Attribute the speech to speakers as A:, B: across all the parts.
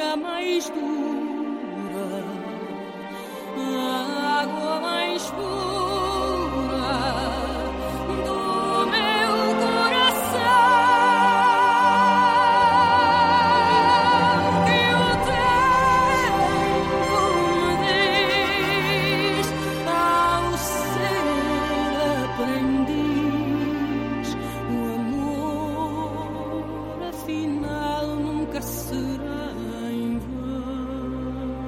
A: terra mais dura, a água mais pura do meu coração, que o tempo me diz ao ser aprendiz, o amor afinal nunca será em vão.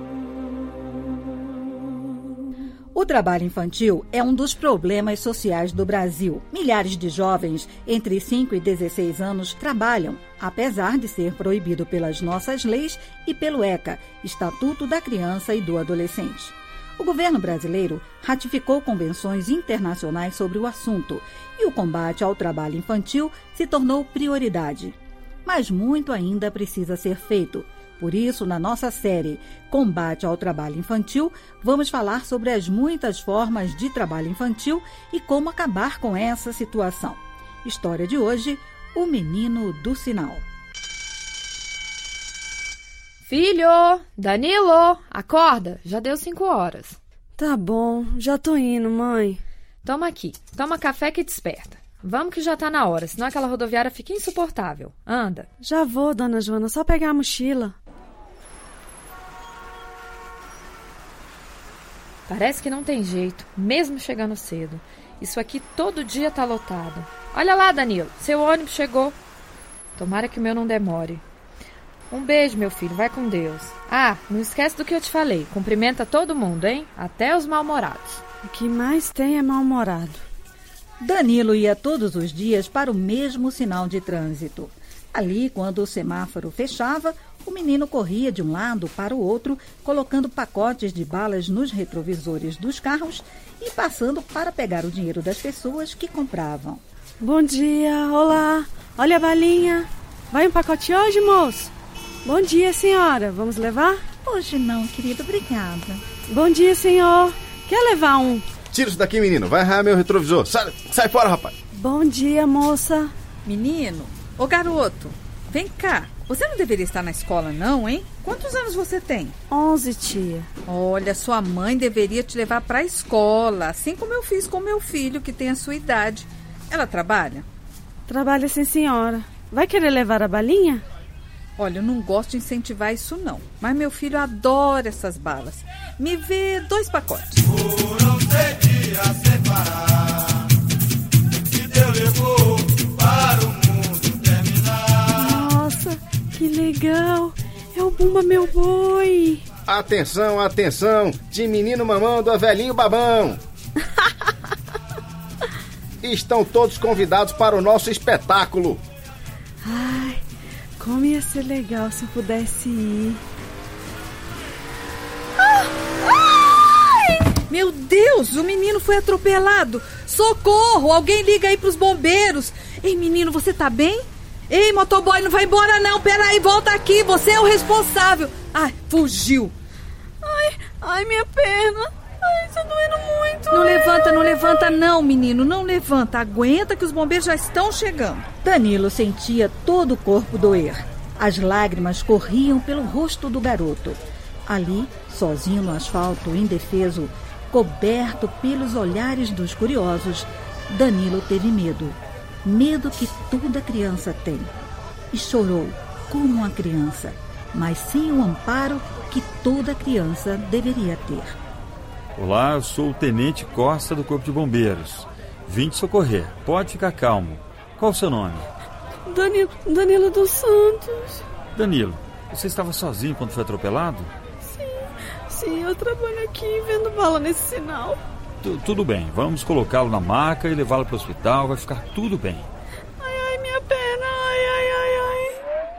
B: O trabalho infantil é um dos problemas sociais do Brasil. Milhares de jovens entre 5 e 16 anos trabalham, apesar de ser proibido pelas nossas leis e pelo ECA, Estatuto da Criança e do Adolescente. O governo brasileiro ratificou convenções internacionais sobre o assunto e o combate ao trabalho infantil se tornou prioridade. Mas muito ainda precisa ser feito. Por isso, na nossa série Combate ao Trabalho Infantil, vamos falar sobre as muitas formas de trabalho infantil e como acabar com essa situação. História de hoje, o menino do sinal.
C: Filho, Danilo, acorda, já deu 5 horas.
D: Tá bom, já tô indo, mãe.
C: Toma aqui, toma café que desperta. Vamos que já tá na hora, senão aquela rodoviária fica insuportável. Anda.
D: Já vou, dona Joana, só pegar a mochila.
C: Parece que não tem jeito, mesmo chegando cedo. Isso aqui todo dia tá lotado. Olha lá, Danilo, seu ônibus chegou. Tomara que o meu não demore. Um beijo, meu filho, vai com Deus. Ah, não esquece do que eu te falei. Cumprimenta todo mundo, hein? Até os mal-humorados.
D: O que mais tem é mal-humorado.
B: Danilo ia todos os dias para o mesmo sinal de trânsito. Ali, quando o semáforo fechava, o menino corria de um lado para o outro, colocando pacotes de balas nos retrovisores dos carros e passando para pegar o dinheiro das pessoas que compravam.
D: Bom dia, olá, olha a balinha. Vai um pacote hoje, moço? Bom dia, senhora, vamos levar?
B: Hoje não, querido, obrigada.
D: Bom dia, senhor. Quer levar um?
E: Tira isso daqui, menino, vai arranhar meu retrovisor. Sai fora, rapaz.
D: Bom dia, moça.
F: Menino, ô garoto, vem cá. Você não deveria estar na escola não, hein? Quantos anos você tem?
D: 11, tia.
F: Olha, sua mãe deveria te levar para a escola, assim como eu fiz com meu filho, que tem a sua idade. Ela trabalha?
D: Trabalha sim, senhora. Vai querer levar a balinha?
F: Olha, eu não gosto de incentivar isso não, mas meu filho adora essas balas. Me vê 2 pacotes.
G: Foram 6 dias sem parar, que Deus levou para o mundo terminar.
D: Nossa, que legal. É o Bumba Meu Boi.
E: Atenção, atenção, de menino mamão do velhinho babão. Estão todos convidados para o nosso espetáculo.
D: Ai, como ia ser legal se eu pudesse ir.
F: Meu Deus, o menino foi atropelado. Socorro, alguém liga aí pros bombeiros. Ei, menino, você tá bem? Ei, motoboy, não vai embora não. Peraí, volta aqui, você é o responsável. Ai, fugiu.
D: Ai, minha perna. Ai, tá doendo muito.
F: Não levanta não, menino, não levanta. Aguenta que os bombeiros já estão chegando.
B: Danilo sentia todo o corpo doer. As lágrimas corriam pelo rosto do garoto. Ali, sozinho no asfalto, indefeso, coberto pelos olhares dos curiosos, Danilo teve medo. Medo que toda criança tem. E chorou como uma criança, mas sem o amparo que toda criança deveria ter.
H: Olá, eu sou o Tenente Costa do Corpo de Bombeiros. Vim te socorrer. Pode ficar calmo. Qual o seu nome?
D: Danilo dos Santos.
H: Danilo, você estava sozinho quando foi atropelado?
D: Sim, eu trabalho aqui vendo bala nesse sinal.
H: Tudo bem, vamos colocá-lo na maca e levá-lo para o hospital, vai ficar tudo bem.
D: Ai, minha perna, ai.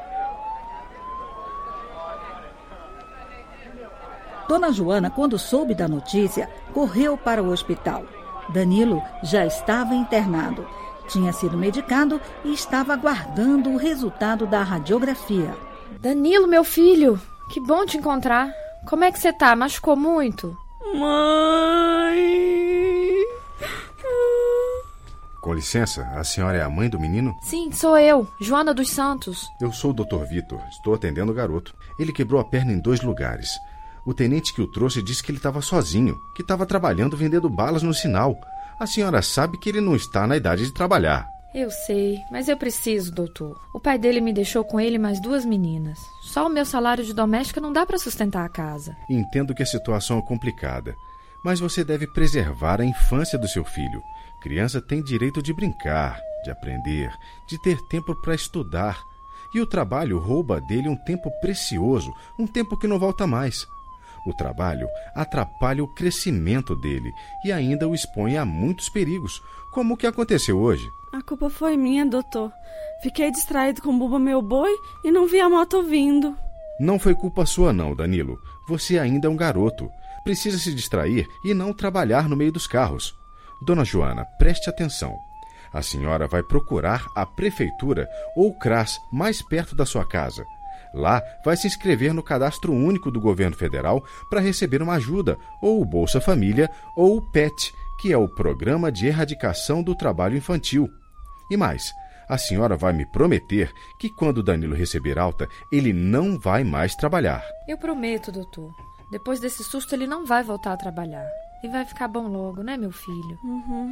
B: Dona Joana, quando soube da notícia, correu para o hospital. Danilo já estava internado. Tinha sido medicado e estava aguardando o resultado da radiografia.
C: Danilo, meu filho, que bom te encontrar. Como é que você tá? Machucou muito?
D: Mãe!
E: Com licença, a senhora é a mãe do menino?
C: Sim, sou eu, Joana dos Santos.
E: Eu sou o Dr. Vitor, estou atendendo o garoto. Ele quebrou a perna em 2 lugares. O tenente que o trouxe disse que ele estava sozinho, que estava trabalhando vendendo balas no sinal. A senhora sabe que ele não está na idade de trabalhar.
C: Eu sei, mas eu preciso, doutor. O pai dele me deixou com ele mais 2 meninas. Só o meu salário de doméstica não dá para sustentar a casa.
E: Entendo que a situação é complicada, mas você deve preservar a infância do seu filho. Criança tem direito de brincar, de aprender, de ter tempo para estudar. E o trabalho rouba dele um tempo precioso, um tempo que não volta mais. O trabalho atrapalha o crescimento dele e ainda o expõe a muitos perigos, como o que aconteceu hoje.
D: A culpa foi minha, doutor. Fiquei distraído com o Buba meu boi e não vi a moto vindo.
E: Não foi culpa sua não, Danilo. Você ainda é um garoto. Precisa se distrair e não trabalhar no meio dos carros. Dona Joana, preste atenção. A senhora vai procurar a prefeitura ou o CRAS mais perto da sua casa. Lá vai se inscrever no Cadastro Único do Governo Federal para receber uma ajuda, ou o Bolsa Família, ou o PET, que é o Programa de Erradicação do Trabalho Infantil. E mais, a senhora vai me prometer que quando o Danilo receber alta, ele não vai mais trabalhar.
C: Eu prometo, doutor. Depois desse susto ele não vai voltar a trabalhar. E vai ficar bom logo, né, meu filho?
D: Uhum.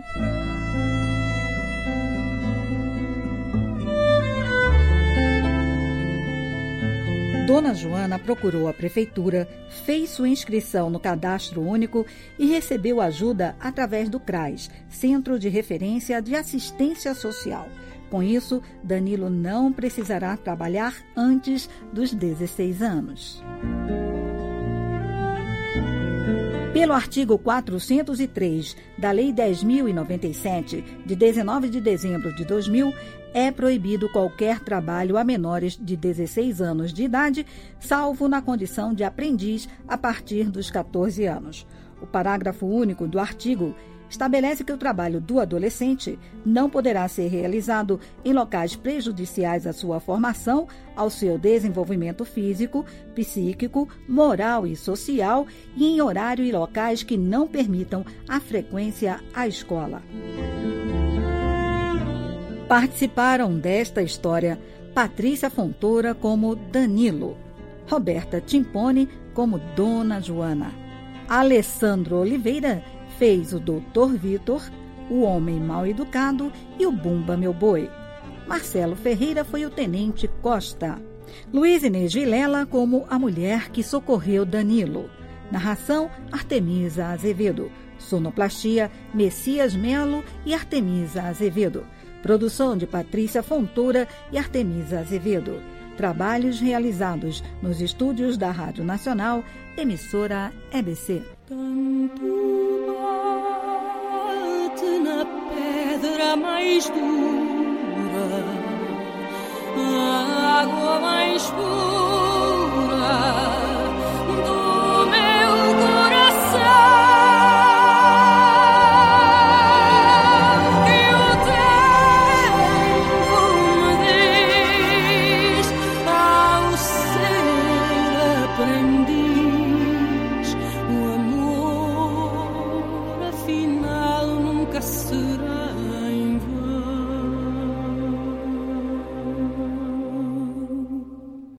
B: Dona Joana procurou a prefeitura, fez sua inscrição no Cadastro Único e recebeu ajuda através do CRAS, Centro de Referência de Assistência Social. Com isso, Danilo não precisará trabalhar antes dos 16 anos. Pelo artigo 403 da Lei 10.097, de 19 de dezembro de 2000, é proibido qualquer trabalho a menores de 16 anos de idade, salvo na condição de aprendiz a partir dos 14 anos. O parágrafo único do artigo estabelece que o trabalho do adolescente não poderá ser realizado em locais prejudiciais à sua formação, ao seu desenvolvimento físico, psíquico, moral e social e em horário e locais que não permitam a frequência à escola. Participaram desta história Patrícia Fontoura como Danilo, Roberta Timpone como Dona Joana, Alessandro Oliveira fez o Dr. Vitor, o Homem Mal Educado e o Bumba Meu Boi. Marcelo Ferreira foi o Tenente Costa. Luiz Inês Vilela como a mulher que socorreu Danilo. Narração, Artemisa Azevedo. Sonoplastia, Messias Melo e Artemisa Azevedo. Produção de Patrícia Fontoura e Artemisa Azevedo. Trabalhos realizados nos estúdios da Rádio Nacional, emissora EBC.
A: Tanto bate na pedra mais dura, a água mais pura.